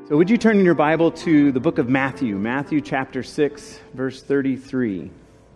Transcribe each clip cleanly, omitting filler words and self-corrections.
So would you turn in your Bible to the book of Matthew, Matthew chapter 6, verse 33.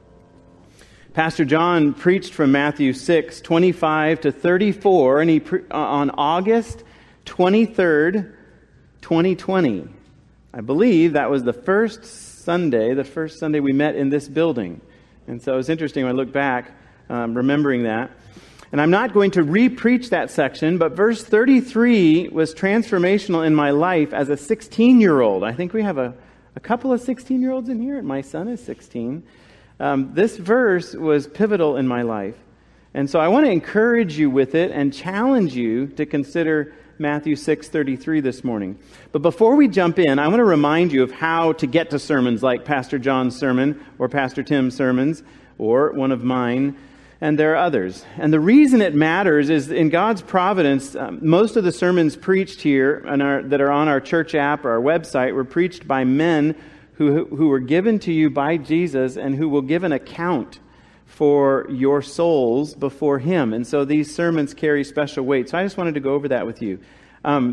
Pastor John preached from Matthew 6, 25 to 34, and on August 23rd, 2020. I believe that was the first Sunday we met in this building. And so it's interesting when I look back, remembering that. And I'm not going to re-preach that section, but verse 33 was transformational in my life as a 16-year-old. I think we have a couple of 16-year-olds in here, and my son is 16. This verse was pivotal in my life. And so I want to encourage you with it and challenge you to consider Matthew 6:33 this morning. But before we jump in, I want to remind you of how to get to sermons like Pastor John's sermon or Pastor Tim's sermons or one of mine. And there are others. And the reason it matters is in God's providence, most of the sermons preached here that are on our church app or our website were preached by men who were given to you by Jesus and who will give an account for your souls before Him. And so these sermons carry special weight. So I just wanted to go over that with you. I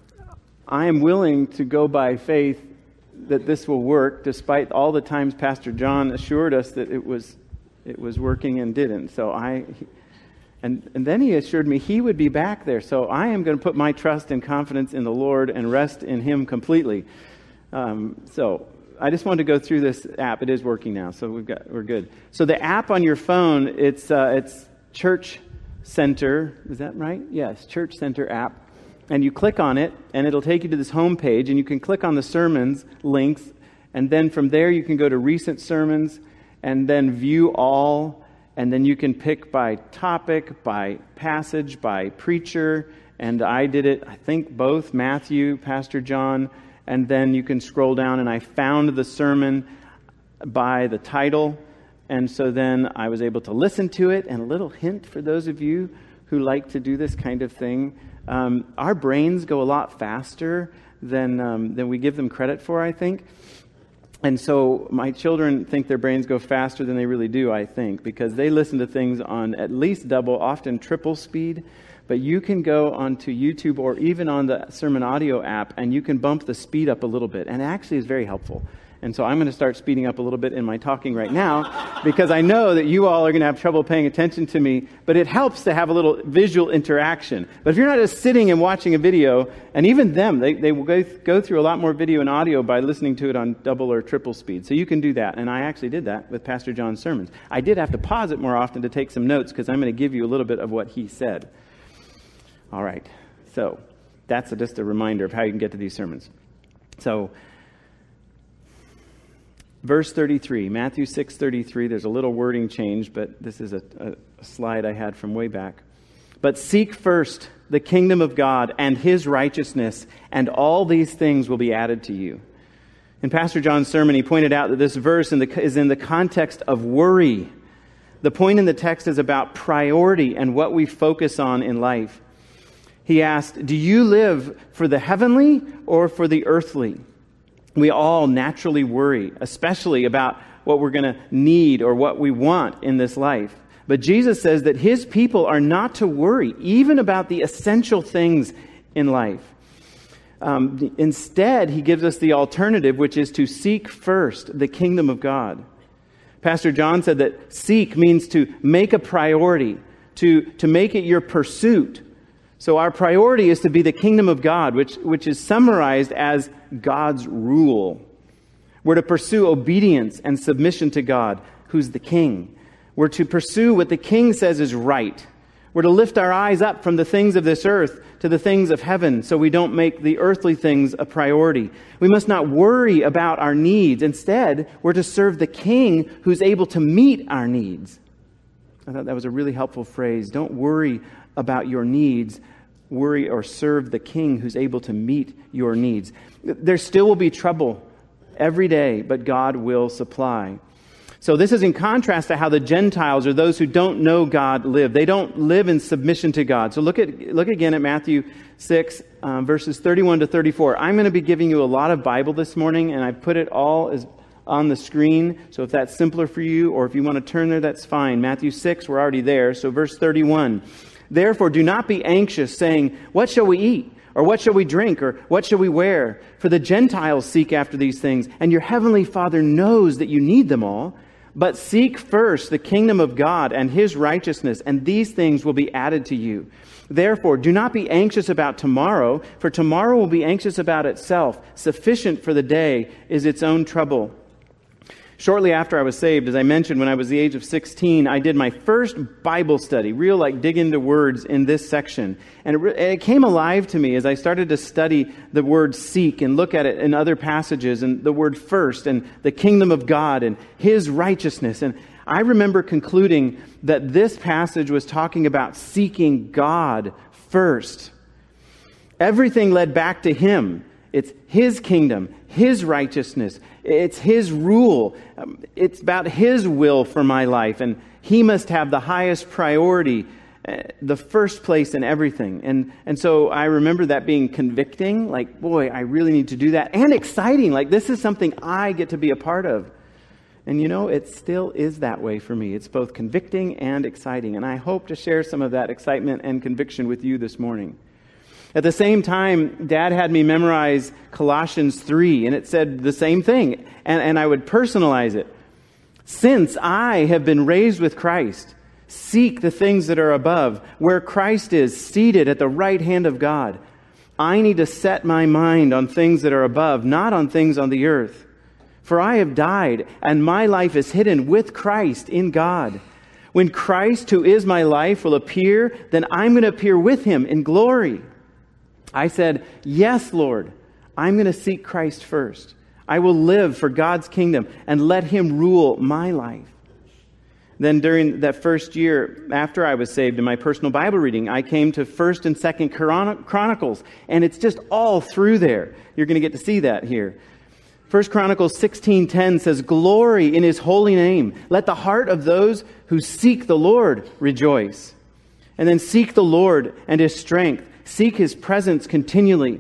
am willing to go by faith that this will work, despite all the times Pastor John assured us that it was working and didn't. So and then he assured me he would be back there. So I am going to put my trust and confidence in the Lord and rest in Him completely. So I just wanted to go through this app. It is working now, so we're good. So the app on your phone, it's Church Center. Is that right? Yes, Church Center app. And you click on it, and it'll take you to this home page, and you can click on the sermons links, and then from there you can go to recent sermons, and then view all, and then you can pick by topic, by passage, by preacher, and I did it, I think both, Matthew, Pastor John, and then you can scroll down, and I found the sermon by the title, and so then I was able to listen to it, and a little hint for those of you who like to do this kind of thing, our brains go a lot faster than we give them credit for, I think. And so my children think their brains go faster than they really do, I think, because they listen to things on at least double, often triple speed. But you can go onto YouTube or even on the Sermon Audio app, and you can bump the speed up a little bit. And it actually is very helpful. And so I'm going to start speeding up a little bit in my talking right now, because I know that you all are going to have trouble paying attention to me. But it helps to have a little visual interaction. But if you're not just sitting and watching a video, and even them, they will go through a lot more video and audio by listening to it on double or triple speed. So you can do that. And I actually did that with Pastor John's sermons. I did have to pause it more often to take some notes, because I'm going to give you a little bit of what he said. All right. So that's just a reminder of how you can get to these sermons. So verse 33, Matthew 6:33, there's a little wording change, but this is a slide I had from way back. But seek first the kingdom of God and His righteousness, and all these things will be added to you. In Pastor John's sermon, he pointed out that this verse is in the context of worry. The point in the text is about priority and what we focus on in life. He asked, do you live for the heavenly or for the earthly? We all naturally worry, especially about what we're going to need or what we want in this life. But Jesus says that His people are not to worry, even about the essential things in life. Instead, He gives us the alternative, which is to seek first the kingdom of God. Pastor John said that seek means to make a priority, to make it your pursuit. So our priority is to be the kingdom of God, which is summarized as God's rule. We're to pursue obedience and submission to God, who's the king. We're to pursue what the king says is right. We're to lift our eyes up from the things of this earth to the things of heaven, so we don't make the earthly things a priority. We must not worry about our needs. Instead, we're to serve the king who's able to meet our needs. I thought that was a really helpful phrase. Don't worry about your needs. Worry or serve the king who's able to meet your needs. There still will be trouble every day, but God will supply. So this is in contrast to how the Gentiles or those who don't know God live. They don't live in submission to God. So look again at Matthew 6, verses 31 to 34. I'm going to be giving you a lot of Bible this morning, and I put it all as on the screen. So if that's simpler for you, or if you want to turn there, that's fine. Matthew 6, we're already there. So verse 31. Therefore, do not be anxious, saying, what shall we eat? Or what shall we drink? Or what shall we wear? For the Gentiles seek after these things, and your heavenly Father knows that you need them all. But seek first the kingdom of God and His righteousness, and these things will be added to you. Therefore, do not be anxious about tomorrow, for tomorrow will be anxious about itself. Sufficient for the day is its own trouble. Shortly after I was saved, as I mentioned, when I was the age of 16, I did my first Bible study, dig into words in this section. And it came alive to me as I started to study the word seek and look at it in other passages, and the word first and the kingdom of God and His righteousness. And I remember concluding that this passage was talking about seeking God first. Everything led back to Him. It's His kingdom, His righteousness. It's His rule. It's about His will for my life. And He must have the highest priority, the first place in everything. And so I remember that being convicting. Like, boy, I really need to do that. And exciting. Like, this is something I get to be a part of. And it still is that way for me. It's both convicting and exciting. And I hope to share some of that excitement and conviction with you this morning. At the same time, Dad had me memorize Colossians 3, and it said the same thing, and I would personalize it. Since I have been raised with Christ, seek the things that are above, where Christ is seated at the right hand of God. I need to set my mind on things that are above, not on things on the earth. For I have died, and my life is hidden with Christ in God. When Christ, who is my life, will appear, then I'm going to appear with Him in glory. I said, yes, Lord, I'm going to seek Christ first. I will live for God's kingdom and let Him rule my life. Then during that first year after I was saved in my personal Bible reading, I came to 1st and 2nd Chronicles, and it's just all through there. You're going to get to see that here. 1 Chronicles 16:10 says, glory in His holy name. Let the heart of those who seek the Lord rejoice. And then seek the Lord and His strength. Seek His presence continually.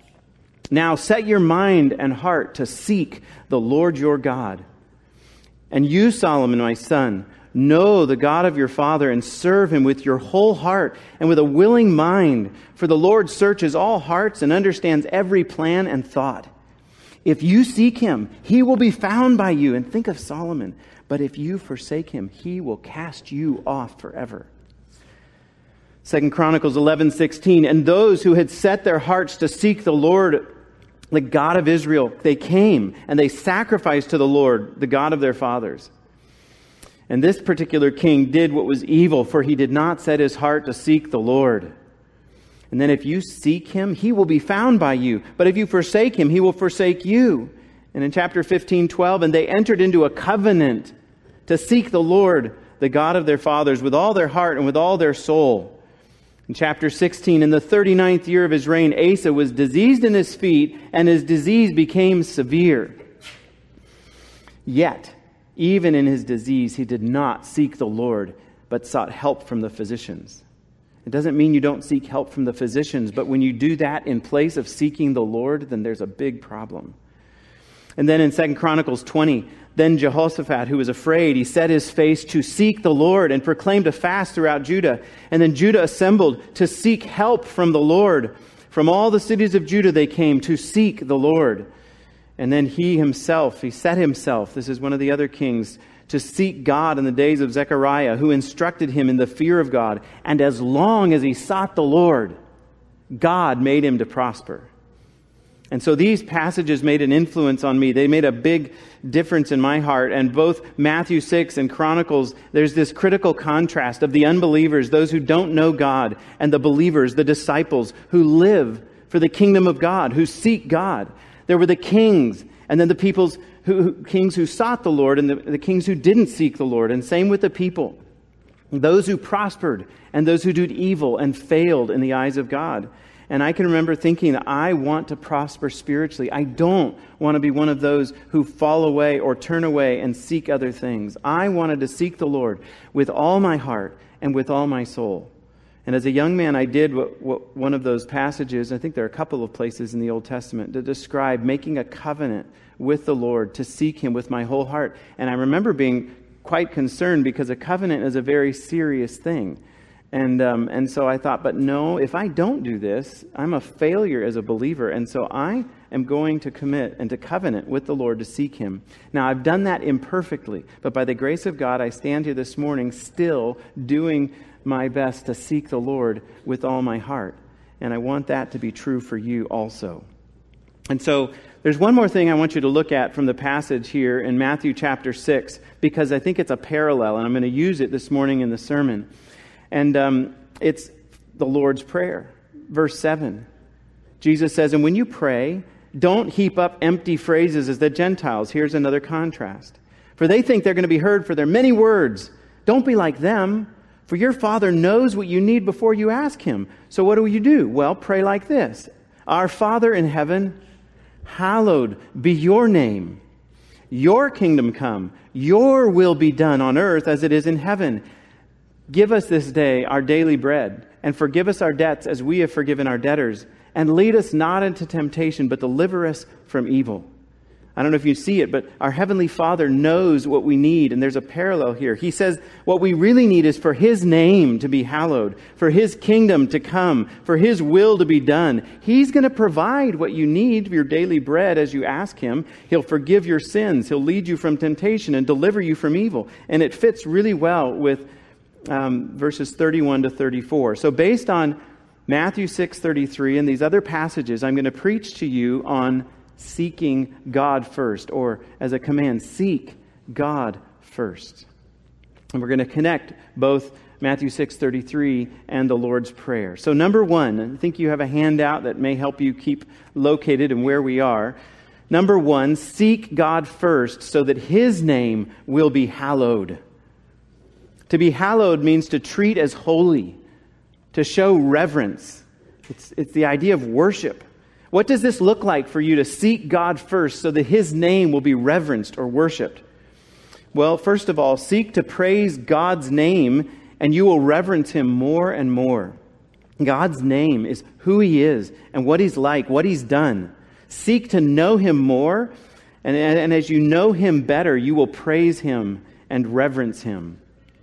Now set your mind and heart to seek the Lord your God. And you, Solomon, my son, know the God of your father and serve Him with your whole heart and with a willing mind. For the Lord searches all hearts and understands every plan and thought. If you seek Him, He will be found by you. And think of Solomon. But if you forsake Him, He will cast you off forever. 2 Chronicles 11:16, and those who had set their hearts to seek the Lord, the God of Israel, they came and they sacrificed to the Lord, the God of their fathers. And this particular king did what was evil, for he did not set his heart to seek the Lord. And then if you seek Him, He will be found by you. But if you forsake Him, He will forsake you. And in chapter 15:12, and they entered into a covenant to seek the Lord, the God of their fathers, with all their heart and with all their soul. In chapter 16, in the 39th year of his reign, Asa was diseased in his feet, and his disease became severe. Yet, even in his disease, he did not seek the Lord, but sought help from the physicians. It doesn't mean you don't seek help from the physicians, but when you do that in place of seeking the Lord, then there's a big problem. And then in 2 Chronicles 20, then Jehoshaphat, who was afraid, he set his face to seek the Lord and proclaimed a fast throughout Judah. And then Judah assembled to seek help from the Lord. From all the cities of Judah they came to seek the Lord. And then he set himself, this is one of the other kings, to seek God in the days of Zechariah, who instructed him in the fear of God. And as long as he sought the Lord, God made him to prosper. And so these passages made an influence on me. They made a big difference in my heart. And both Matthew 6 and Chronicles, there's this critical contrast of the unbelievers, those who don't know God, and the believers, the disciples, who live for the kingdom of God, who seek God. There were the kings, and then the kings who sought the Lord, and the kings who didn't seek the Lord. And same with the people. Those who prospered, and those who did evil and failed in the eyes of God. And I can remember thinking, I want to prosper spiritually. I don't want to be one of those who fall away or turn away and seek other things. I wanted to seek the Lord with all my heart and with all my soul. And as a young man, I did what one of those passages, I think there are a couple of places in the Old Testament, to describe making a covenant with the Lord, to seek Him with my whole heart. And I remember being quite concerned because a covenant is a very serious thing. And so I thought, but no, if I don't do this, I'm a failure as a believer. And so I am going to commit and to covenant with the Lord to seek Him. Now, I've done that imperfectly, but by the grace of God, I stand here this morning still doing my best to seek the Lord with all my heart. And I want that to be true for you also. And so there's one more thing I want you to look at from the passage here in Matthew chapter 6, because I think it's a parallel, and I'm going to use it this morning in the sermon. And it's the Lord's Prayer. Verse 7. Jesus says, and when you pray, don't heap up empty phrases as the Gentiles. Here's another contrast. For they think they're going to be heard for their many words. Don't be like them, for your Father knows what you need before you ask Him. So what do? Well, pray like this. Our Father in heaven, hallowed be your name. Your kingdom come. Your will be done on earth as it is in heaven. Give us this day our daily bread, and forgive us our debts as we have forgiven our debtors. And lead us not into temptation, but deliver us from evil. I don't know if you see it, but our Heavenly Father knows what we need, and there's a parallel here. He says what we really need is for His name to be hallowed, for His kingdom to come, for His will to be done. He's going to provide what you need, your daily bread, as you ask Him. He'll forgive your sins. He'll lead you from temptation and deliver you from evil. And it fits really well with verses 31 to 34. So based on Matthew 6:33 and these other passages, I'm going to preach to you on seeking God first, or as a command, seek God first. And we're going to connect both Matthew 6:33 and the Lord's Prayer. So number one, I think you have a handout that may help you keep located in where we are. Number one, seek God first so that His name will be hallowed. To be hallowed means to treat as holy, to show reverence. It's the idea of worship. What does this look like for you to seek God first so that His name will be reverenced or worshiped? Well, first of all, seek to praise God's name and you will reverence Him more and more. God's name is who He is and what He's like, what He's done. Seek to know Him more, and as you know Him better, you will praise Him and reverence Him.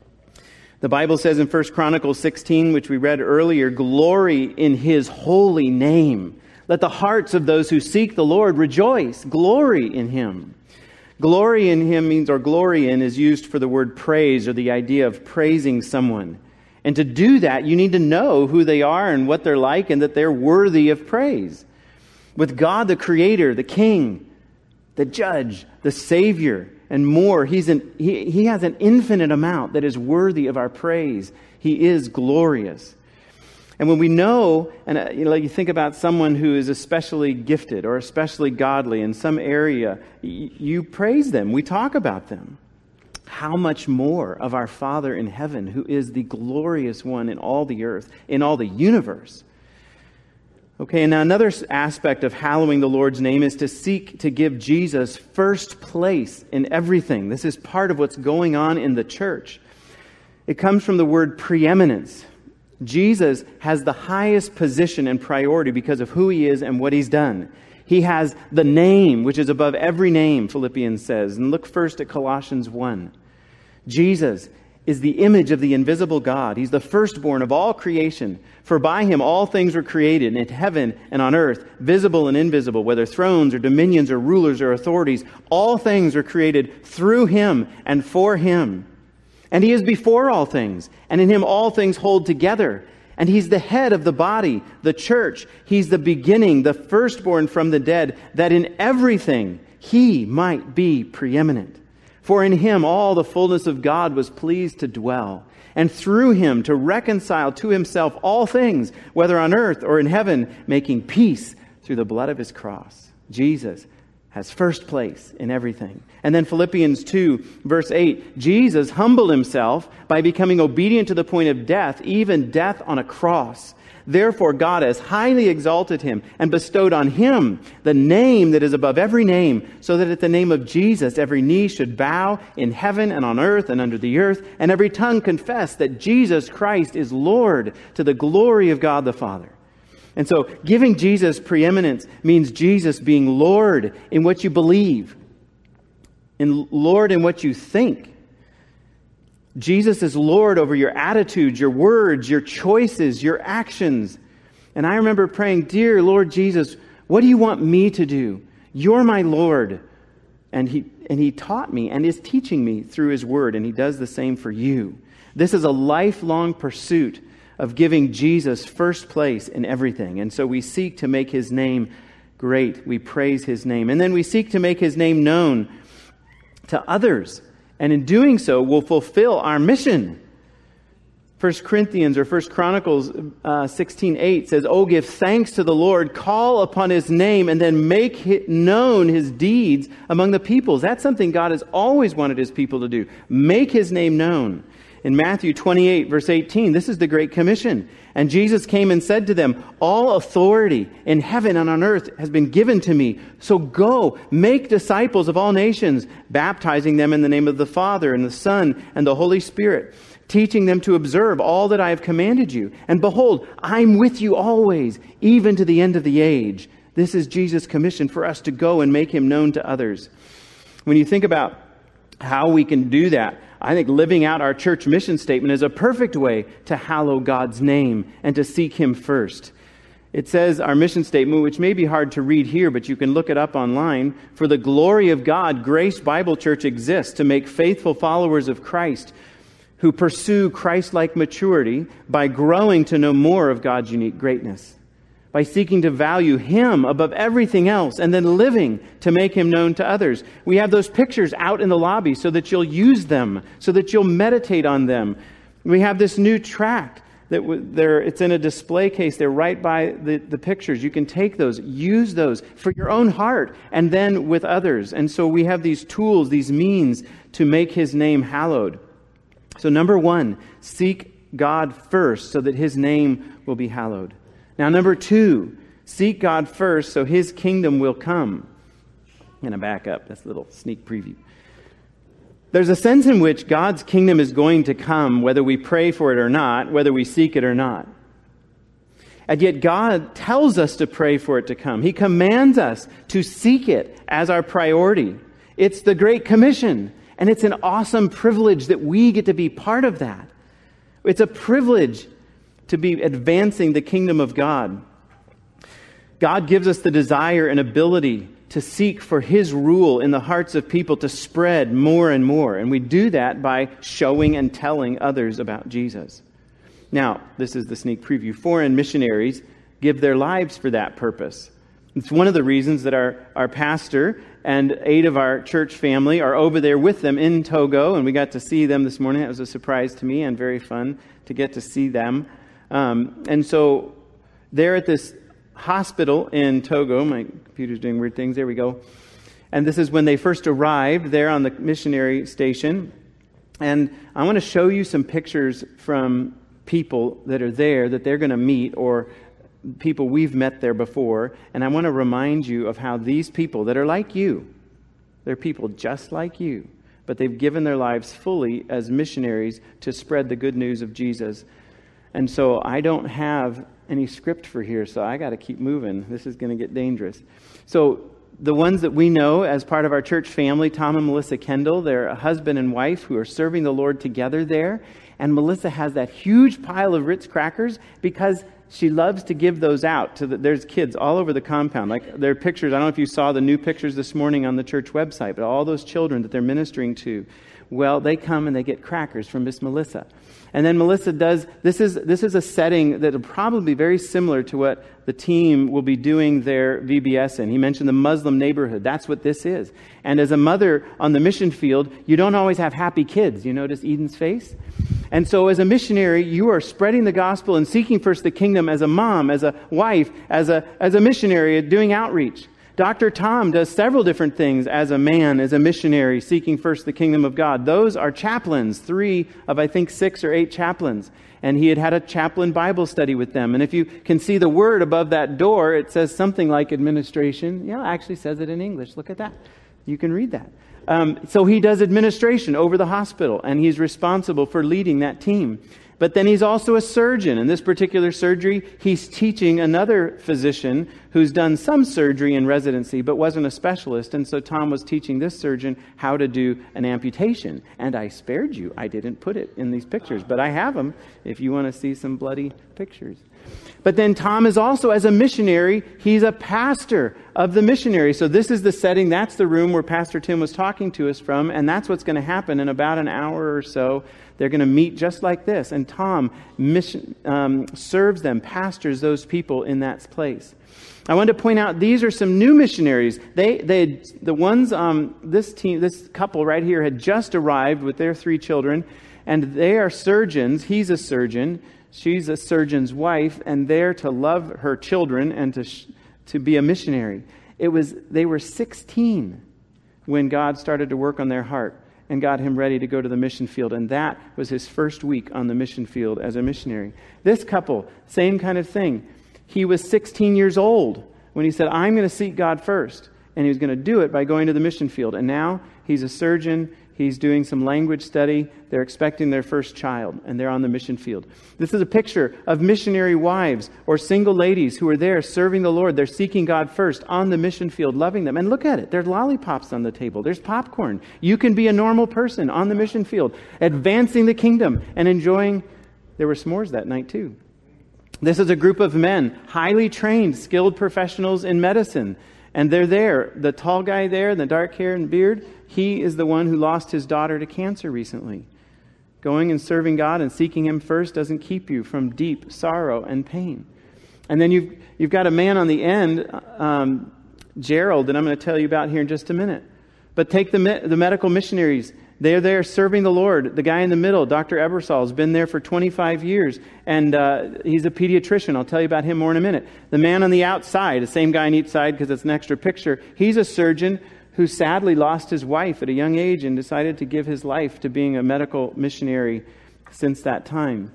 The Bible says in 1 Chronicles 16, which we read earlier, glory in His holy name. Let the hearts of those who seek the Lord rejoice. Glory in Him. Glory in Him means, or glory in, is used for the word praise, or the idea of praising someone. And to do that, you need to know who they are and what they're like, and that they're worthy of praise. With God, the Creator, the King, the Judge, the Savior, and more, He has an infinite amount that is worthy of our praise. He is glorious. And when we know, and you think about someone who is especially gifted or especially godly in some area, you praise them. We talk about them. How much more of our Father in heaven, who is the glorious one in all the earth, in all the universe. Okay, and now another aspect of hallowing the Lord's name is to seek to give Jesus first place in everything. This is part of what's going on in the church. It comes from the word preeminence. Jesus has the highest position and priority because of who He is and what He's done. He has the name, which is above every name, Philippians says. And look first at Colossians 1. Jesus is the image of the invisible God. He's the firstborn of all creation. For by Him all things were created in heaven and on earth, visible and invisible, whether thrones or dominions or rulers or authorities. All things were created through Him and for Him. And He is before all things, and in Him all things hold together. And He's the head of the body, the church. He's the beginning, the firstborn from the dead, that in everything He might be preeminent. For in Him all the fullness of God was pleased to dwell, and through Him to reconcile to Himself all things, whether on earth or in heaven, making peace through the blood of His cross. Jesus has first place in everything. And then Philippians 2, verse 8, Jesus humbled Himself by becoming obedient to the point of death, even death on a cross. Therefore God has highly exalted Him and bestowed on Him the name that is above every name, so that at the name of Jesus every knee should bow in heaven and on earth and under the earth, and every tongue confess that Jesus Christ is Lord, to the glory of God the Father. And so giving Jesus preeminence means Jesus being Lord in what you believe, and Lord in what you think. Jesus is Lord over your attitudes, your words, your choices, your actions. And I remember praying, dear Lord Jesus, what do you want me to do? You're my Lord. And he taught me and is teaching me through his word, and he does the same for you. This is a lifelong pursuit of giving Jesus first place in everything. And so we seek to make his name great. We praise his name. And then we seek to make his name known to others. And in doing so, we'll fulfill our mission. 1 Corinthians or 1 Chronicles 16:8 says, "Oh, give thanks to the Lord, call upon his name, and then make known his deeds among the peoples." That's something God has always wanted his people to do. Make his name known. In Matthew 28, verse 18, this is the Great Commission. "And Jesus came and said to them, 'All authority in heaven and on earth has been given to me. So go, make disciples of all nations, baptizing them in the name of the Father and the Son and the Holy Spirit, teaching them to observe all that I have commanded you. And behold, I'm with you always, even to the end of the age.'" This is Jesus' commission for us to go and make him known to others. When you think about how we can do that, I think living out our church mission statement is a perfect way to hallow God's name and to seek him first. It says, our mission statement, which may be hard to read here, but you can look it up online. "For the glory of God, Grace Bible Church exists to make faithful followers of Christ who pursue Christ-like maturity by growing to know more of God's unique greatness, by seeking to value him above everything else, and then living to make him known to others." We have those pictures out in the lobby so that you'll use them, so that you'll meditate on them. We have this new tract that it's in a display case. They're right by the pictures. You can take those, use those for your own heart, and then with others. And so we have these tools, these means to make his name hallowed. So number one, seek God first so that his name will be hallowed. Now, number two, seek God first so his kingdom will come. I'm going to back up. That's a little sneak preview. There's a sense in which God's kingdom is going to come whether we pray for it or not, whether we seek it or not. And yet God tells us to pray for it to come. He commands us to seek it as our priority. It's the Great Commission, and it's an awesome privilege that we get to be part of that. It's a privilege to be advancing the kingdom of God. God gives us the desire and ability to seek for his rule in the hearts of people to spread more and more. And we do that by showing and telling others about Jesus. Now, this is the sneak preview. Foreign missionaries give their lives for that purpose. It's one of the reasons that our pastor and 8 of our church family are over there with them in Togo. And we got to see them this morning. That was a surprise to me and very fun to get to see them. And so they're at this hospital in Togo. My computer's doing weird things. There we go. And this is when they first arrived there on the missionary station. And I want to show you some pictures from people that are there that they're going to meet, or people we've met there before. And I want to remind you of how these people that are like you, they're people just like you, but they've given their lives fully as missionaries to spread the good news of Jesus. And so I don't have any script for here, so I got to keep moving. This is going to get dangerous. So the ones that we know as part of our church family, Tom and Melissa Kendall, they're a husband and wife who are serving the Lord together there. And Melissa has that huge pile of Ritz crackers because she loves to give those out. There's kids all over the compound. Like, there are pictures. I don't know if you saw the new pictures this morning on the church website, but all those children that they're ministering to, well, they come and they get crackers from Miss Melissa. And then Melissa does, this is a setting that will probably be very similar to what the team will be doing their VBS in. He mentioned the Muslim neighborhood. That's what this is. And as a mother on the mission field, you don't always have happy kids. You notice Eden's face? And so as a missionary, you are spreading the gospel and seeking first the kingdom as a mom, as a wife, as a missionary doing outreach. Dr. Tom does several different things as a man, as a missionary, seeking first the kingdom of God. Those are chaplains, 3 of, I think, 6 or 8 chaplains. And he had a chaplain Bible study with them. And if you can see the word above that door, it says something like administration. Yeah, it actually says it in English. Look at that. You can read that. So he does administration over the hospital, and he's responsible for leading that team. But then he's also a surgeon. In this particular surgery, he's teaching another physician who's done some surgery in residency but wasn't a specialist. And so Tom was teaching this surgeon how to do an amputation. And I spared you. I didn't put it in these pictures, but I have them if you want to see some bloody pictures. But then Tom is also, as a missionary, he's a pastor of the missionary. So this is the setting, that's the room where Pastor Tim was talking to us from, and that's what's going to happen in about an hour or so. They're going to meet just like this, and Tom serves them, pastors those people in that place. I wanted to point out these are some new missionaries. This couple right here had just arrived with their 3 children, and they are surgeons. He's a surgeon. She's a surgeon's wife, and they're to love her children and to be a missionary. They were 16 when God started to work on their heart and got him ready to go to the mission field. And that was his first week on the mission field as a missionary. This couple, same kind of thing. He was 16 years old when he said, I'm going to seek God first. And he was going to do it by going to the mission field. And now he's a surgeon. He's doing some language study. They're expecting their first child, and they're on the mission field. This is a picture of missionary wives or single ladies who are there serving the Lord. They're seeking God first on the mission field, loving them. And look at it. There's lollipops on the table. There's popcorn. You can be a normal person on the mission field, advancing the kingdom and enjoying. There were s'mores that night too. This is a group of men, highly trained, skilled professionals in medicine. And they're there. The tall guy there, the dark hair and beard, he is the one who lost his daughter to cancer recently. Going and serving God and seeking him first doesn't keep you from deep sorrow and pain. And then you've got a man on the end, Gerald, that I'm going to tell you about here in just a minute. But take the medical missionaries. They're there serving the Lord. The guy in the middle, Dr. Ebersol, has been there for 25 years, and he's a pediatrician. I'll tell you about him more in a minute. The man on the outside, the same guy on each side because it's an extra picture, he's a surgeon who sadly lost his wife at a young age and decided to give his life to being a medical missionary since that time.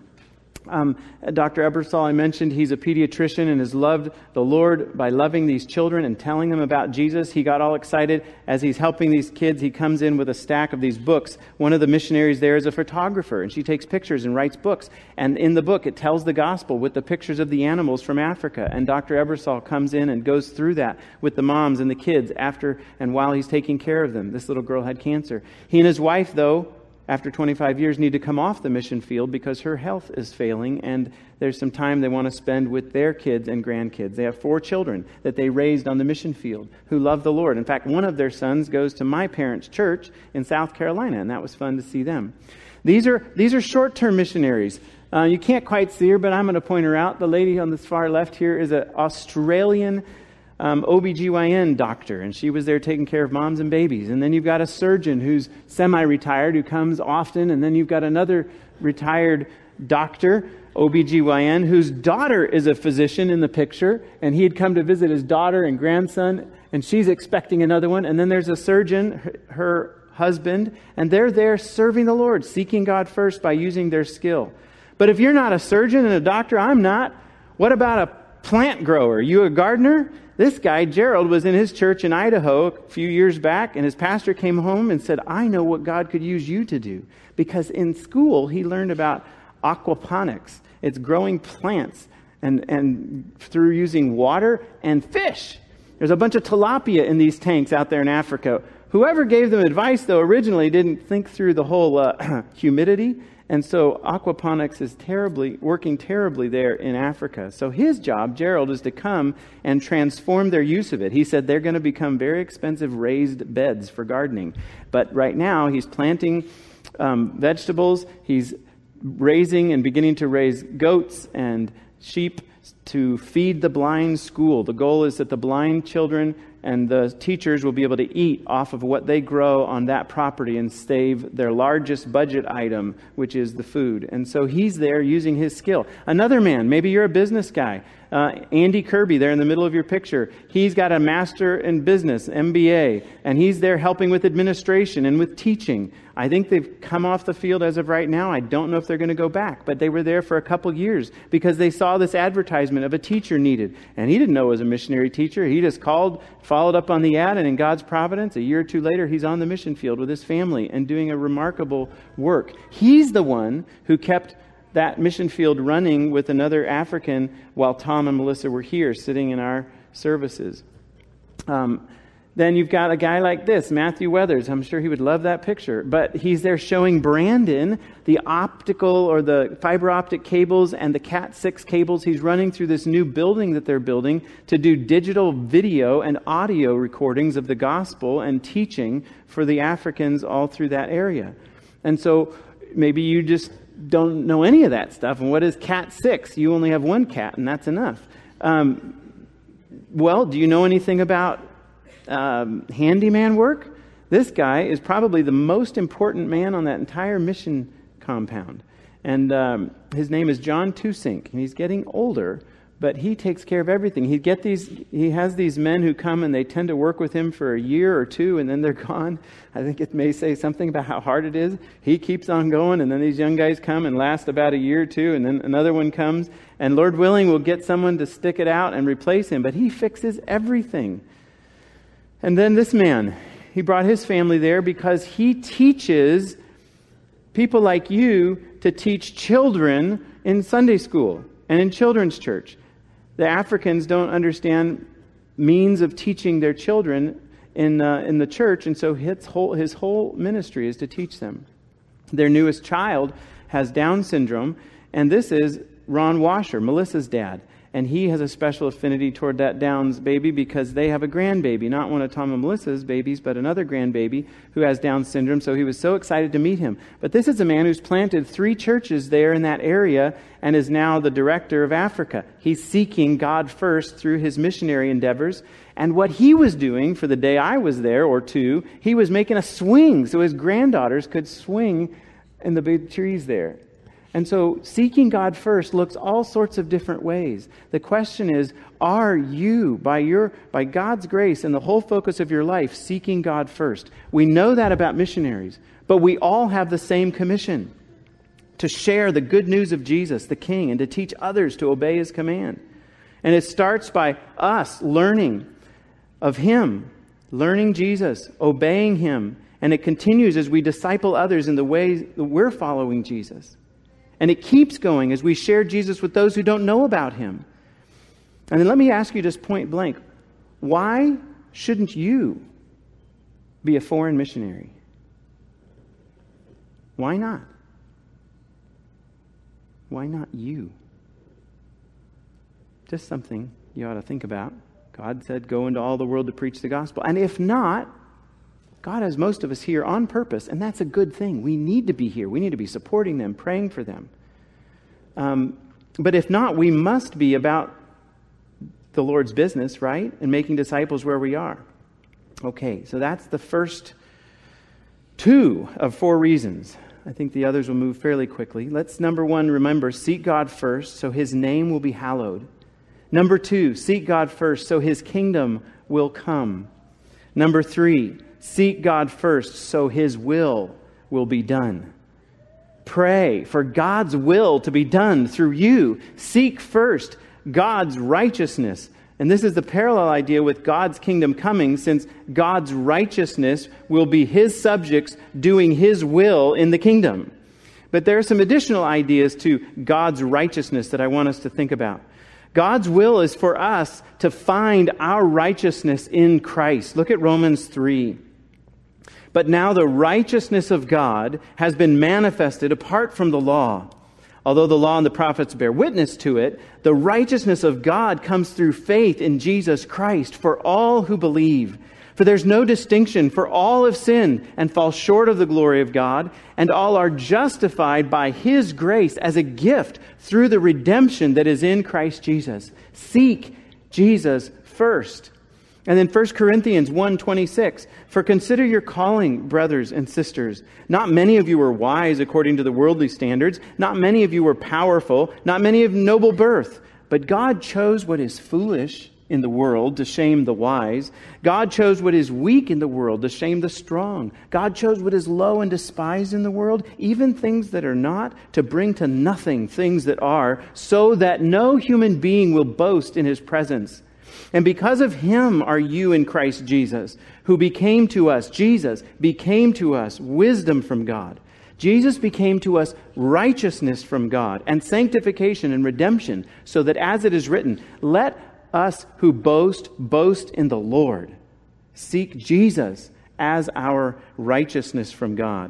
Dr. Ebersol, I mentioned, he's a pediatrician and has loved the Lord by loving these children and telling them about Jesus. He got all excited as he's helping these kids. He comes in with a stack of these books. One of the missionaries there is a photographer, and she takes pictures and writes books. And in the book, it tells the gospel with the pictures of the animals from Africa. And Dr. Ebersol comes in and goes through that with the moms and the kids after and while he's taking care of them. This little girl had cancer. He and his wife, though, after 25 years, need to come off the mission field because her health is failing, and there's some time they want to spend with their kids and grandkids. They have 4 children that they raised on the mission field who love the Lord. In fact, one of their sons goes to my parents' church in South Carolina, and that was fun to see them. These are short-term missionaries. You can't quite see her, but I'm going to point her out. The lady on this far left here is an Australian OBGYN doctor, and she was there taking care of moms and babies. And then you've got a surgeon who's semi-retired who comes often, and then you've got another retired doctor, OBGYN, whose daughter is a physician in the picture, and he had come to visit his daughter and grandson, and she's expecting another one. And then there's a surgeon, her husband, and they're there serving the Lord, seeking God first by using their skill. But if you're not a surgeon and a doctor, I'm not. What about a plant grower? You a gardener? This guy, Gerald, was in his church in Idaho a few years back, and his pastor came home and said, I know what God could use you to do. Because in school, he learned about aquaponics. It's growing plants and through using water and fish. There's a bunch of tilapia in these tanks out there in Africa. Whoever gave them advice, though, originally didn't think through the whole humidity. And so aquaponics is working terribly there in Africa. So his job, Gerald, is to come and transform their use of it. He said they're going to become very expensive raised beds for gardening. But right now he's planting vegetables. He's raising and beginning to raise goats and sheep to feed the blind school. The goal is that the blind children and the teachers will be able to eat off of what they grow on that property and save their largest budget item, which is the food. And so he's there using his skill. Another man, maybe you're a business guy, Andy Kirby there in the middle of your picture. He's got a master in business, MBA, and he's there helping with administration and with teaching. I think they've come off the field as of right now. I don't know if they're going to go back, but they were there for a couple years because they saw this advertisement of a teacher needed. And he didn't know it was a missionary teacher. He just followed up on the ad, and in God's providence, a year or two later, he's on the mission field with his family and doing a remarkable work. He's the one who kept that mission field running with another African while Tom and Melissa were here sitting in our services. Then you've got a guy like this, Matthew Weathers. I'm sure he would love that picture. But he's there showing Brandon the optical or the fiber optic cables and the Cat 6 cables. He's running through this new building that they're building to do digital video and audio recordings of the gospel and teaching for the Africans all through that area. And so maybe you just don't know any of that stuff. And what is Cat 6? You only have one cat, and that's enough. Well, do you know anything about handyman work? This guy is probably the most important man on that entire mission compound. And his name is John Tusink, and he's getting older, but he takes care of everything. He has these men who come and they tend to work with him for a year or two, and then they're gone. I think it may say something about how hard it is. He keeps on going, and then these young guys come and last about a year or two, and then another one comes, and Lord willing, we'll get someone to stick it out and replace him, but he fixes everything. And then this man, he brought his family there because he teaches people like you to teach children in Sunday school and in children's church. The Africans don't understand means of teaching their children in the church, and so his whole ministry is to teach them. Their newest child has Down syndrome, and this is Ron Washer, Melissa's dad. And he has a special affinity toward that Downs baby because they have a grandbaby, not one of Tom and Melissa's babies, but another grandbaby who has Down syndrome. So he was so excited to meet him. But this is a man who's planted 3 churches there in that area and is now the director of Africa. He's seeking God first through his missionary endeavors. And what he was doing for the day I was there, or 2, he was making a swing so his granddaughters could swing in the big trees there. And so seeking God first looks all sorts of different ways. The question is, are you, by God's grace and the whole focus of your life, seeking God first? We know that about missionaries, but we all have the same commission: to share the good news of Jesus, the King, and to teach others to obey his command. And it starts by us learning of him, learning Jesus, obeying him, and it continues as we disciple others in the ways that we're following Jesus. And it keeps going as we share Jesus with those who don't know about him. And then let me ask you just point blank, why shouldn't you be a foreign missionary? Why not? Why not you? Just something you ought to think about. God said, go into all the world to preach the gospel. And if not, God has most of us here on purpose, and that's a good thing. We need to be here. We need to be supporting them, praying for them. But if not, we must be about the Lord's business, right? And making disciples where we are. Okay, so that's the first 2 of 4 reasons. I think the others will move fairly quickly. Let's, number 1, remember, seek God first so his name will be hallowed. Number 2, seek God first so his kingdom will come. Number 3, seek God first so his will be done. Pray for God's will to be done through you. Seek first God's righteousness. And this is the parallel idea with God's kingdom coming, since God's righteousness will be his subjects doing his will in the kingdom. But there are some additional ideas to God's righteousness that I want us to think about. God's will is for us to find our righteousness in Christ. Look at Romans 3. But now the righteousness of God has been manifested apart from the law. Although the law and the prophets bear witness to it, the righteousness of God comes through faith in Jesus Christ for all who believe. For there's no distinction, for all have sinned and fall short of the glory of God, and all are justified by his grace as a gift through the redemption that is in Christ Jesus. Seek Jesus first. And then 1 Corinthians 1:26, for consider your calling, brothers and sisters. Not many of you were wise according to the worldly standards. Not many of you were powerful. Not many of noble birth. But God chose what is foolish in the world to shame the wise. God chose what is weak in the world to shame the strong. God chose what is low and despised in the world, even things that are not, to bring to nothing things that are, so that no human being will boast in his presence. And because of him are you in Christ Jesus, who became to us, Jesus became to us wisdom from God, Jesus became to us righteousness from God and sanctification and redemption, so that as it is written, let us who boast, boast in the Lord. Seek Jesus as our righteousness from God.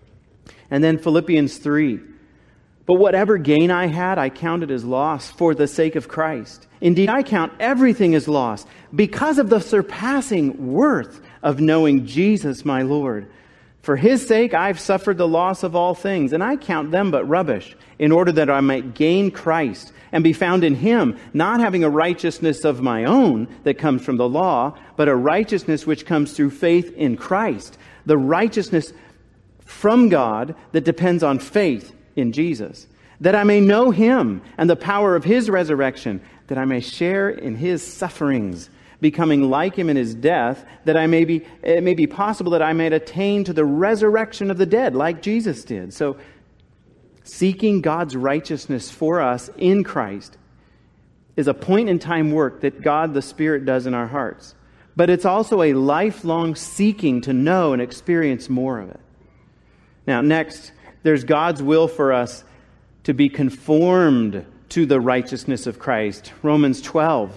And then Philippians 3. But whatever gain I had, I counted as loss for the sake of Christ. Indeed, I count everything as loss because of the surpassing worth of knowing Jesus my Lord. For His sake, I've suffered the loss of all things, and I count them but rubbish, in order that I might gain Christ and be found in Him, not having a righteousness of my own that comes from the law, but a righteousness which comes through faith in Christ, the righteousness from God that depends on faith in Jesus, that I may know Him and the power of His resurrection, that I may share in His sufferings, becoming like Him in His death, that it may be possible that I may attain to the resurrection of the dead, like Jesus did. So, seeking God's righteousness for us in Christ is a point-in-time work that God the Spirit does in our hearts. But it's also a lifelong seeking to know and experience more of it. Now, next, there's God's will for us to be conformed to the righteousness of Christ. Romans 12.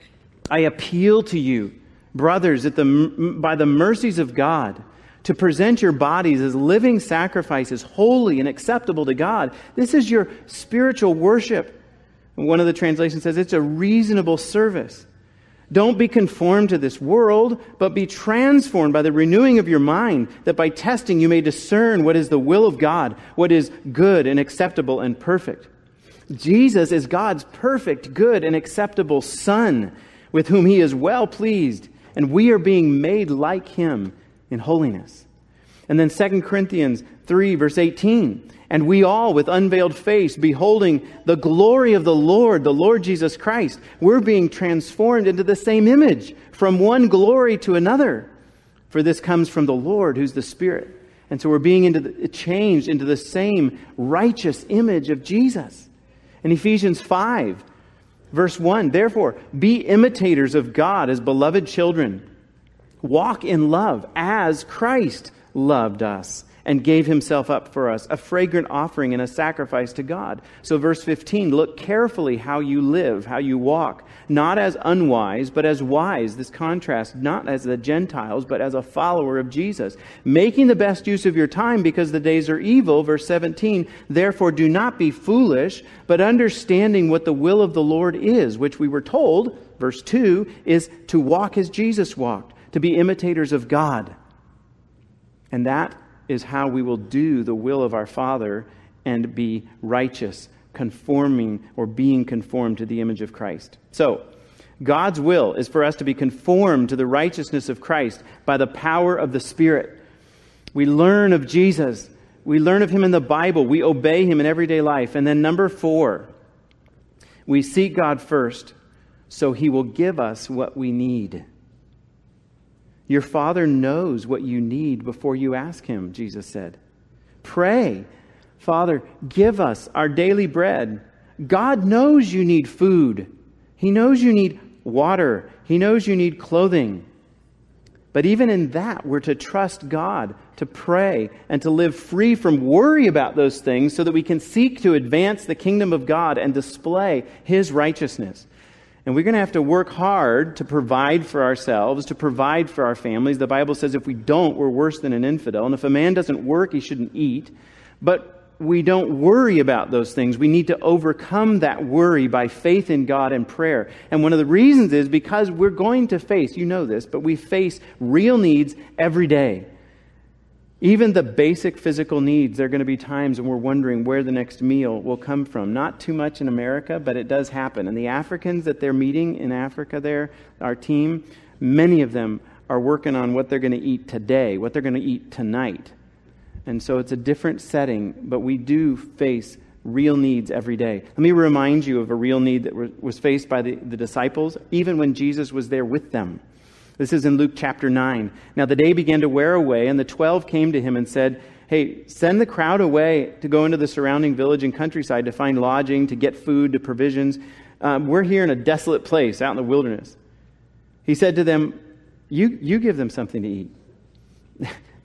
I appeal to you, brothers, by the mercies of God, to present your bodies as living sacrifices, holy and acceptable to God. This is your spiritual worship. One of the translations says it's a reasonable service. Don't be conformed to this world, but be transformed by the renewing of your mind, that by testing you may discern what is the will of God, what is good and acceptable and perfect. Jesus is God's perfect, good, and acceptable Son, with whom He is well pleased, and we are being made like Him in holiness. And then 2 Corinthians 3, verse 18. And we all, with unveiled face, beholding the glory of the Lord Jesus Christ, we're being transformed into the same image, from one glory to another. For this comes from the Lord, who's the Spirit. And so we're being changed into the same righteous image of Jesus. In Ephesians 5, verse 1, therefore, be imitators of God as beloved children. Walk in love as Christ loved us and gave Himself up for us, a fragrant offering and a sacrifice to God. So verse 15, look carefully how you live, how you walk, not as unwise, but as wise. This contrast, not as the Gentiles, but as a follower of Jesus, making the best use of your time because the days are evil. Verse 17, therefore do not be foolish, but understanding what the will of the Lord is, which we were told, verse 2, is to walk as Jesus walked, to be imitators of God. And that is how we will do the will of our Father and be righteous, conforming or being conformed to the image of Christ. So, God's will is for us to be conformed to the righteousness of Christ by the power of the Spirit. We learn of Jesus. We learn of Him in the Bible. We obey Him in everyday life. And then number 4, we seek God first so He will give us what we need. Your Father knows what you need before you ask Him, Jesus said. Pray, Father, give us our daily bread. God knows you need food. He knows you need water. He knows you need clothing. But even in that, we're to trust God, to pray, and to live free from worry about those things so that we can seek to advance the kingdom of God and display His righteousness. And we're going to have to work hard to provide for ourselves, to provide for our families. The Bible says if we don't, we're worse than an infidel. And if a man doesn't work, he shouldn't eat. But we don't worry about those things. We need to overcome that worry by faith in God and prayer. And one of the reasons is because we're going to face, you know this, but we face real needs every day. Even the basic physical needs, there are going to be times when we're wondering where the next meal will come from. Not too much in America, but it does happen. And the Africans that they're meeting in Africa there, our team, many of them are working on what they're going to eat today, what they're going to eat tonight. And so it's a different setting, but we do face real needs every day. Let me remind you of a real need that was faced by the disciples, even when Jesus was there with them. This is in Luke chapter 9. Now the day began to wear away, and the 12 came to Him and said, hey, send the crowd away to go into the surrounding village and countryside to find lodging, to get food, to provisions. We're here in a desolate place out in the wilderness. He said to them, you give them something to eat.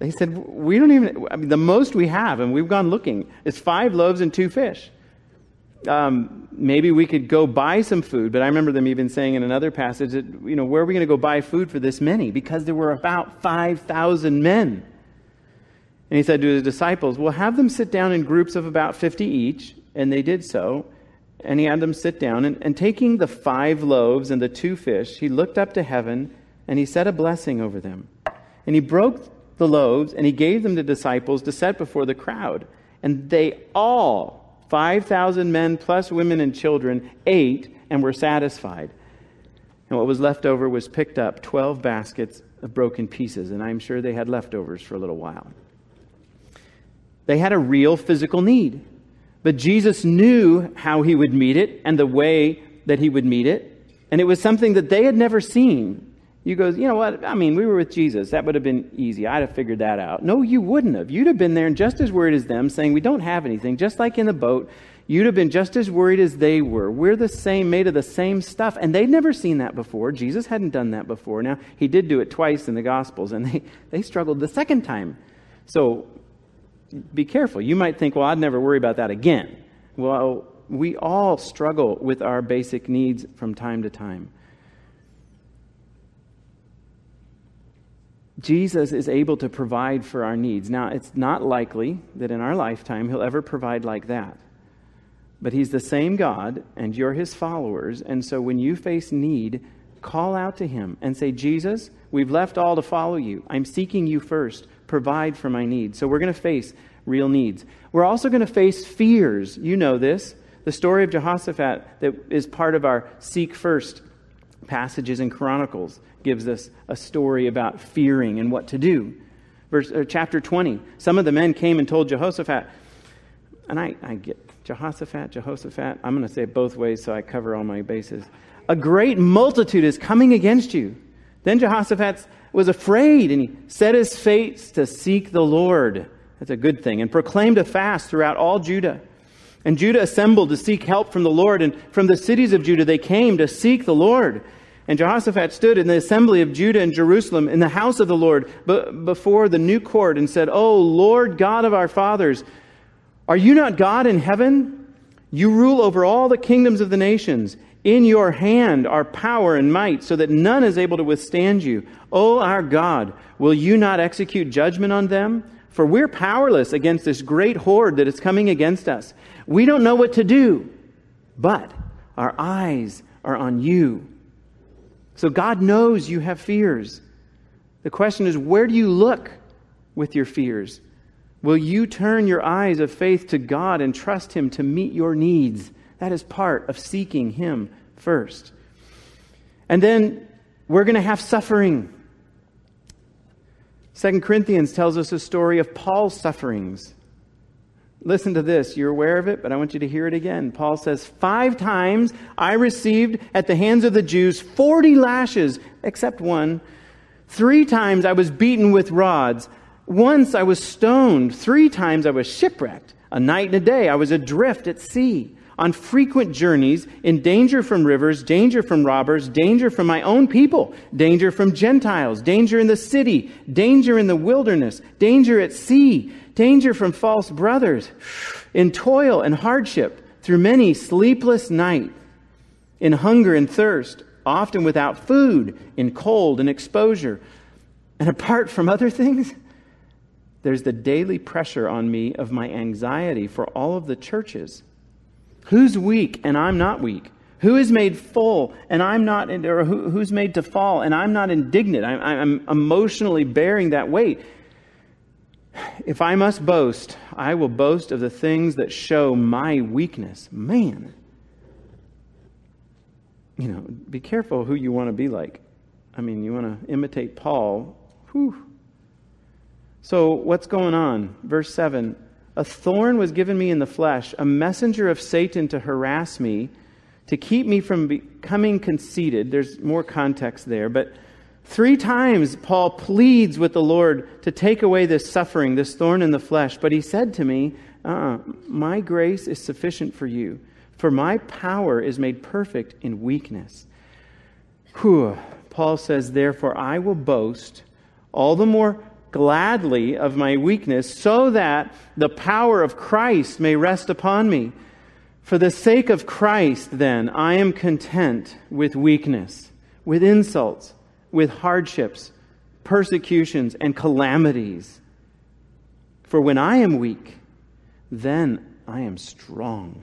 They said, we don't even, the most we have, and we've gone looking, is 5 loaves and 2 fish. Maybe we could go buy some food, but I remember them even saying in another passage that, where are we going to go buy food for this many? Because there were about 5,000 men. And he said to his disciples, well, have them sit down in groups of about 50 each. And they did so. And he had them sit down. And taking the 5 loaves and the 2 fish, he looked up to heaven and he said a blessing over them. And he broke the loaves and he gave them to disciples to set before the crowd. And they all, 5,000 men plus women and children, ate and were satisfied. And what was left over was picked up 12 baskets of broken pieces. And I'm sure they had leftovers for a little while. They had a real physical need. But Jesus knew how he would meet it and the way that he would meet it. And it was something that they had never seen. You go, you know what? I mean, we were with Jesus. That would have been easy. I'd have figured that out. No, you wouldn't have. You'd have been there and just as worried as them, saying, we don't have anything. Just like in the boat, you'd have been just as worried as they were. We're the same, made of the same stuff. And they'd never seen that before. Jesus hadn't done that before. Now, he did do it twice in the Gospels, and they struggled the second time. So be careful. You might think, well, I'd never worry about that again. Well, we all struggle with our basic needs from time to time. Jesus is able to provide for our needs. Now, it's not likely that in our lifetime he'll ever provide like that. But he's the same God, and you're his followers. And so when you face need, call out to him and say, Jesus, we've left all to follow you. I'm seeking you first. Provide for my needs. So we're going to face real needs. We're also going to face fears. You know this. The story of Jehoshaphat that is part of our Seek First passages in Chronicles gives us a story about fearing and what to do. Chapter 20. Some of the men came and told Jehoshaphat, and I get Jehoshaphat. I'm going to say it both ways so I cover all my bases. A great multitude is coming against you. Then Jehoshaphat was afraid, and he set his face to seek the Lord. That's a good thing. And proclaimed a fast throughout all Judah. And Judah assembled to seek help from the Lord. And from the cities of Judah they came to seek the Lord. And Jehoshaphat stood in the assembly of Judah and Jerusalem in the house of the Lord before the new court and said, O Lord God of our fathers, are you not God in heaven? You rule over all the kingdoms of the nations. In your hand are power and might, so that none is able to withstand you. O our God, will you not execute judgment on them? For we're powerless against this great horde that is coming against us. We don't know what to do, but our eyes are on you. So God knows you have fears. The question is, where do you look with your fears? Will you turn your eyes of faith to God and trust him to meet your needs? That is part of seeking him first. And then we're going to have suffering. 2 Corinthians tells us a story of Paul's sufferings. Listen to this. You're aware of it, but I want you to hear it again. Paul says, 5 times I received at the hands of the Jews 40 lashes, except one. 3 times I was beaten with rods. Once I was stoned. 3 times I was shipwrecked. A night and a day I was adrift at sea, on frequent journeys, in danger from rivers, danger from robbers, danger from my own people, danger from Gentiles, danger in the city, danger in the wilderness, danger at sea, danger from false brothers, in toil and hardship, through many sleepless nights, in hunger and thirst, often without food, in cold and exposure. And apart from other things, there's the daily pressure on me of my anxiety for all of the churches. Who's weak and I'm not weak? Who is made full and I'm not, or who's made to fall and I'm not indignant? I'm emotionally bearing that weight. If I must boast, I will boast of the things that show my weakness. Man, be careful who you want to be like. I mean, you want to imitate Paul. Whew. So what's going on? Verse 7, a thorn was given me in the flesh, a messenger of Satan to harass me, to keep me from becoming conceited. There's more context there, but 3 times Paul pleads with the Lord to take away this suffering, this thorn in the flesh. But he said to me, my grace is sufficient for you, for my power is made perfect in weakness. Paul says, therefore I will boast all the more gladly of my weakness, so that the power of Christ may rest upon me. For the sake of Christ, then, I am content with weakness, with insults, with hardships, persecutions, and calamities. For when I am weak, then I am strong.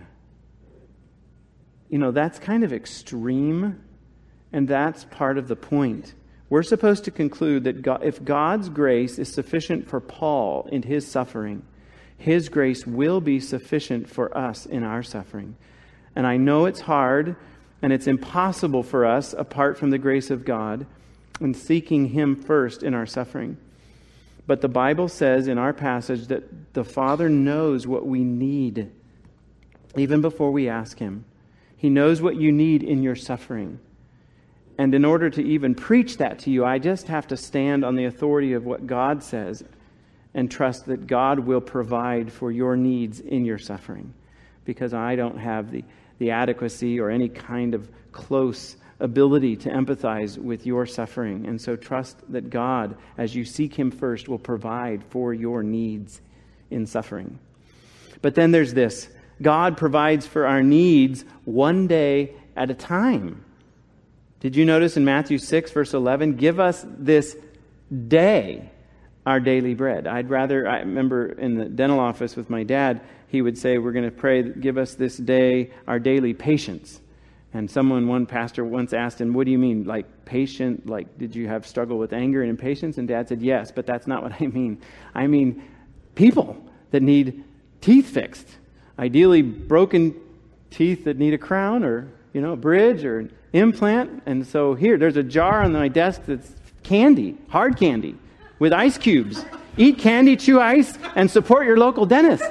That's kind of extreme, and that's part of the point. We're supposed to conclude that if God's grace is sufficient for Paul in his suffering, his grace will be sufficient for us in our suffering. And I know it's hard, and it's impossible for us apart from the grace of God and seeking Him first in our suffering. But the Bible says in our passage that the Father knows what we need even before we ask Him. He knows what you need in your suffering. And in order to even preach that to you, I just have to stand on the authority of what God says and trust that God will provide for your needs in your suffering, because I don't have the adequacy or any kind of close ability to empathize with your suffering. And so trust that God, as you seek Him first, will provide for your needs in suffering. But then there's this. God provides for our needs one day at a time. Did you notice in Matthew 6, verse 11, give us this day our daily bread. I remember in the dental office with my dad, he would say, we're going to pray, give us this day our daily patience. And one pastor once asked him, what do you mean, like patient? Like, did you have struggle with anger and impatience? And Dad said, yes, but that's not what I mean. I mean people that need teeth fixed. Ideally broken teeth that need a crown or, a bridge or an implant. And so there's a jar on my desk that's candy, hard candy, with ice cubes. Eat candy, chew ice, and support your local dentist.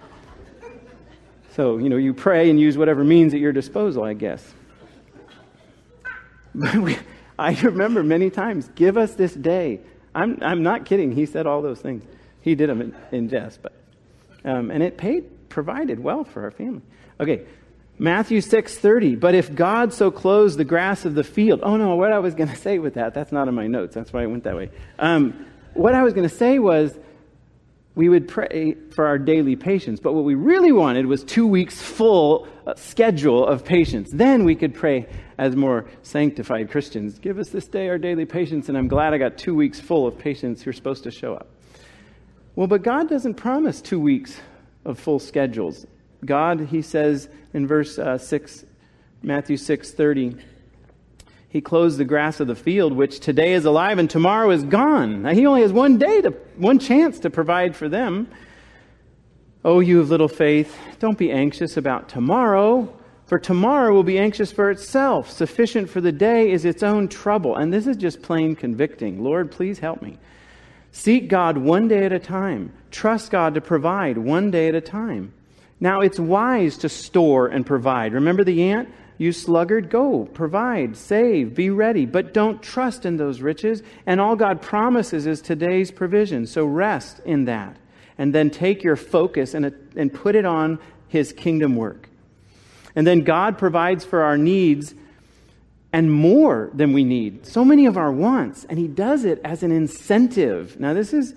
So, you pray and use whatever means at your disposal, I guess. I remember many times, give us this day. I'm not kidding. He said all those things. He did them in jest, but and it provided well for our family. Okay, Matthew 6:30. But if God so clothes the grass of the field. Oh no, what I was going to say with that's not in my notes. That's why I went that way. What I was going to say was, we would pray for our daily patience, but what we really wanted was 2 weeks full schedule of patience. Then we could pray as more sanctified Christians. Give us this day our daily patience, and I'm glad I got 2 weeks full of patience who are supposed to show up. Well, but God doesn't promise 2 weeks of full schedules. God, He says in verse 6, Matthew 6:30, He clothes the grass of the field, which today is alive and tomorrow is gone. Now, He only has one chance to provide for them. Oh, you of little faith, don't be anxious about tomorrow, for tomorrow will be anxious for itself. Sufficient for the day is its own trouble. And this is just plain convicting. Lord, please help me. Seek God one day at a time. Trust God to provide one day at a time. Now, it's wise to store and provide. Remember the ant? You sluggard, go, provide, save, be ready, but don't trust in those riches. And all God promises is today's provision. So rest in that. And then take your focus and put it on His kingdom work. And then God provides for our needs and more than we need. So many of our wants. And He does it as an incentive. Now this is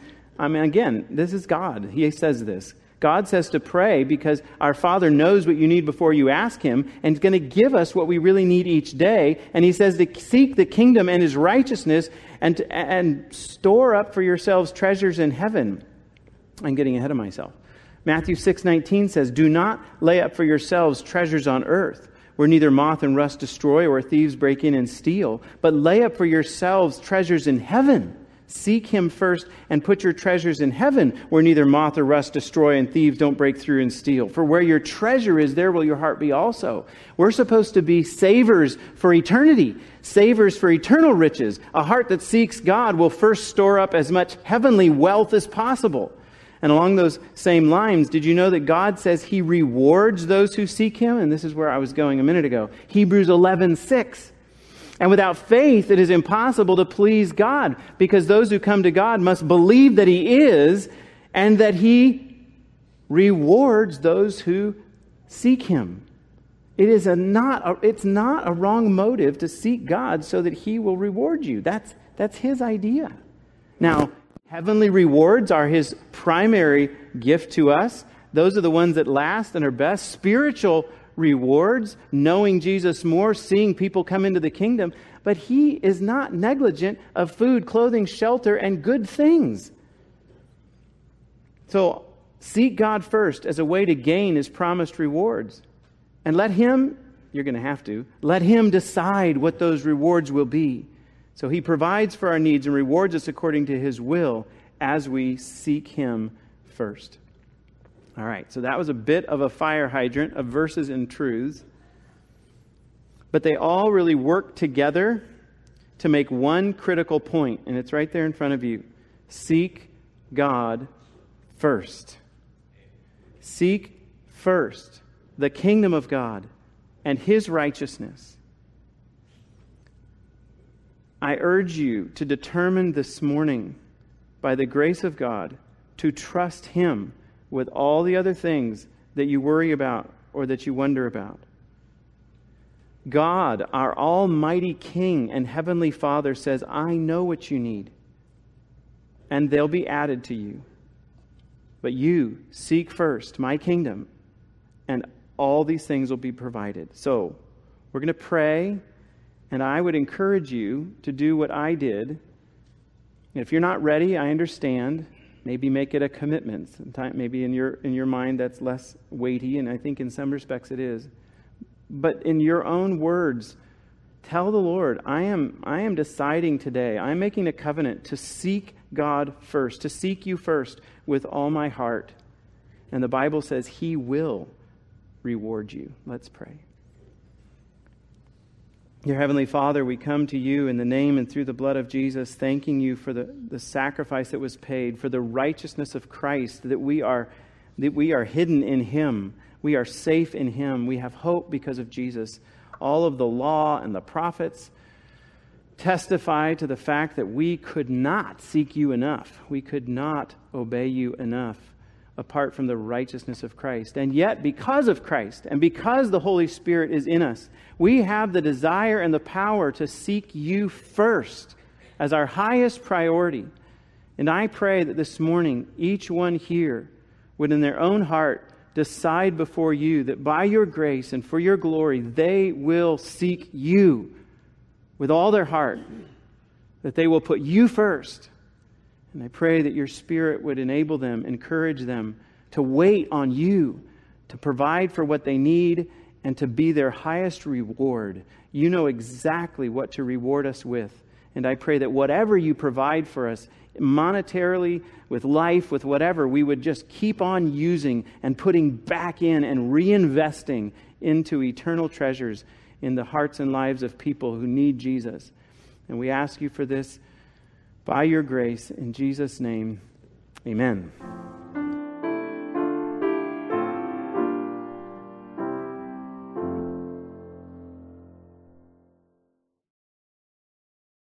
God. He says this. God says to pray because our Father knows what you need before you ask Him, and He's going to give us what we really need each day. And He says to seek the kingdom and His righteousness and store up for yourselves treasures in heaven. I'm getting ahead of myself. Matthew 6:19 says, do not lay up for yourselves treasures on earth, where neither moth and rust destroy or thieves break in and steal, but lay up for yourselves treasures in heaven. Seek Him first and put your treasures in heaven, where neither moth or rust destroy and thieves don't break through and steal. For where your treasure is, there will your heart be also. We're supposed to be savers for eternity, savers for eternal riches. A heart that seeks God will first store up as much heavenly wealth as possible. And along those same lines, did you know that God says He rewards those who seek Him? And this is where I was going a minute ago. Hebrews 11:6. And without faith, it is impossible to please God, because those who come to God must believe that He is, and that He rewards those who seek Him. It's not a wrong motive to seek God so that He will reward you. That's His idea. Now, Heavenly rewards are his primary gift to us. Those are the ones that last and are best. Spiritual rewards, knowing Jesus more, seeing people come into the kingdom. But he is not negligent of food, clothing, shelter, and good things. So seek God first as a way to gain his promised rewards. And let him, you're going to have to, let him decide what those rewards will be. So he provides for our needs and rewards us according to his will as we seek him first. All right, so that was a bit of a fire hydrant of verses and truths. But they all really work together to make one critical point, and it's right there in front of you. Seek God first. Seek first the kingdom of God and his righteousness. I urge you to determine this morning, by the grace of God, to trust him with all the other things that you worry about or that you wonder about. God, our almighty King and Heavenly Father, says, I know what you need, and they'll be added to you. But you seek first my kingdom, and all these things will be provided. So, we're going to pray, and I would encourage you to do what I did. If you're not ready, I understand. Maybe make it a commitment. Sometimes, maybe in your mind that's less weighty, and I think in some respects it is. But in your own words, tell the Lord, I am deciding today, I'm making a covenant to seek God first, to seek you first with all my heart. And the Bible says he will reward you. Let's pray. Dear Heavenly Father, we come to you in the name and through the blood of Jesus, thanking you for the sacrifice that was paid, for the righteousness of Christ, that we are hidden in him. We are safe in him. We have hope because of Jesus. All of the law and the prophets testify to the fact that we could not seek you enough. We could not obey you enough apart from the righteousness of Christ. And yet, because of Christ and because the Holy Spirit is in us, we have the desire and the power to seek you first as our highest priority. And I pray that this morning, each one here would in their own heart decide before you that by your grace and for your glory, they will seek you with all their heart, that they will put you first. And I pray that your Spirit would enable them, encourage them to wait on you, to provide for what they need, and to be their highest reward. You know exactly what to reward us with. And I pray that whatever you provide for us, monetarily, with life, with whatever, we would just keep on using and putting back in and reinvesting into eternal treasures in the hearts and lives of people who need Jesus. And we ask you for this by your grace, in Jesus' name, amen.